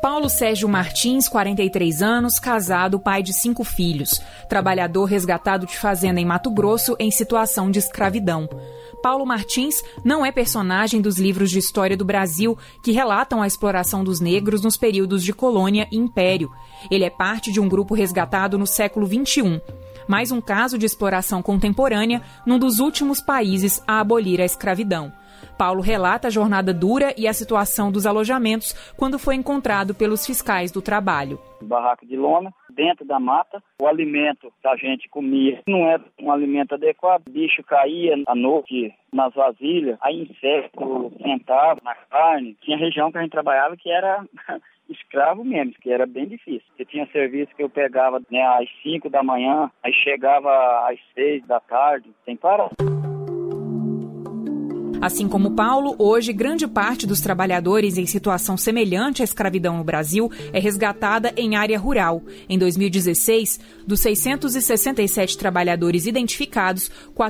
Paulo Sérgio Martins, 43 anos, casado, pai de 5 filhos. Trabalhador resgatado de fazenda em Mato Grosso em situação de escravidão. Paulo Martins não é personagem dos livros de história do Brasil que relatam a exploração dos negros nos períodos de colônia e império. Ele é parte de um grupo resgatado no século XXI. Mais um caso de exploração contemporânea num dos últimos países a abolir a escravidão. Paulo relata a jornada dura e a situação dos alojamentos quando foi encontrado pelos fiscais do trabalho. Barraco de lona, dentro da mata, o alimento que a gente comia não era um alimento adequado, o bicho caía à noite nas vasilhas, aí inseto sentava na carne. Tinha região que a gente trabalhava que era escravo mesmo, que era bem difícil. Eu tinha serviço que eu pegava às 5 da manhã, aí chegava às 6 da tarde, sem parar. Assim como Paulo, hoje grande parte dos trabalhadores em situação semelhante à escravidão no Brasil é resgatada em área rural. Em 2016, dos 667 trabalhadores identificados,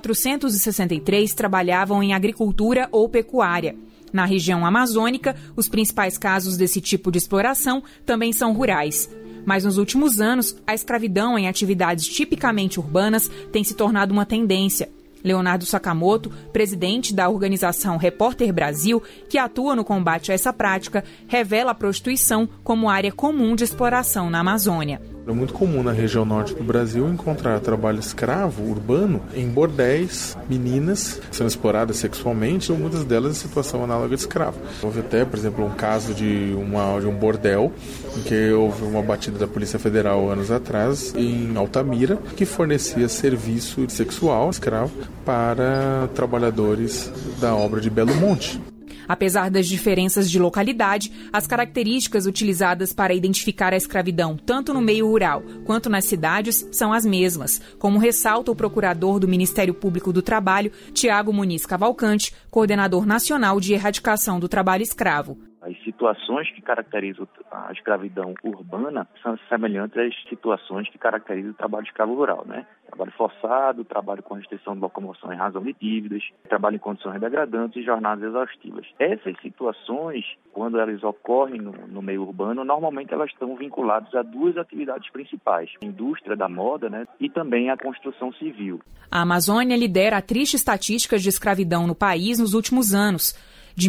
463 trabalhavam em agricultura ou pecuária. Na região amazônica, os principais casos desse tipo de exploração também são rurais. Mas nos últimos anos, a escravidão em atividades tipicamente urbanas tem se tornado uma tendência. Leonardo Sakamoto, presidente da organização Repórter Brasil, que atua no combate a essa prática, revela a prostituição como área comum de exploração na Amazônia. É muito comum na região norte do Brasil encontrar trabalho escravo urbano em bordéis, meninas sendo exploradas sexualmente, ou muitas delas em situação análoga de escravo. Houve até, por exemplo, um caso de um bordel em que houve uma batida da Polícia Federal anos atrás em Altamira, que fornecia serviço sexual escravo para trabalhadores da obra de Belo Monte. Apesar das diferenças de localidade, as características utilizadas para identificar a escravidão, tanto no meio rural quanto nas cidades, são as mesmas, como ressalta o procurador do Ministério Público do Trabalho, Tiago Muniz Cavalcante, coordenador nacional de erradicação do trabalho escravo. As situações que caracterizam a escravidão urbana são semelhantes às situações que caracterizam o trabalho escravo rural, né? Trabalho forçado, trabalho com restrição de locomoção em razão de dívidas, trabalho em condições degradantes e jornadas exaustivas. Essas situações, quando elas ocorrem no meio urbano, normalmente elas estão vinculadas a 2 atividades principais: a indústria da moda, né? E também a construção civil. A Amazônia lidera a triste estatística de escravidão no país nos últimos anos. De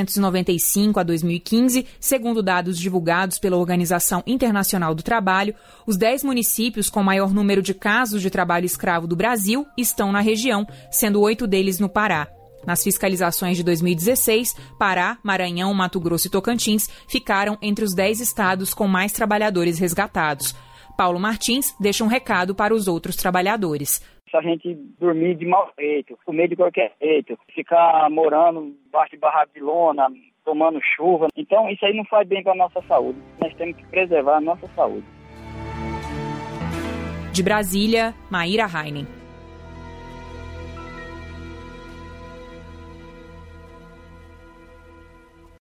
1995 a 2015, segundo dados divulgados pela Organização Internacional do Trabalho, os 10 municípios com maior número de casos de trabalho escravo do Brasil estão na região, sendo 8 deles no Pará. Nas fiscalizações de 2016, Pará, Maranhão, Mato Grosso e Tocantins ficaram entre os 10 estados com mais trabalhadores resgatados. Paulo Martins deixa um recado para os outros trabalhadores. Se a gente dormir de mau jeito, comer de qualquer jeito, ficar morando embaixo de barraco de lona, tomando chuva, então isso aí não faz bem para a nossa saúde. Nós temos que preservar a nossa saúde. De Brasília, Maíra Heinen.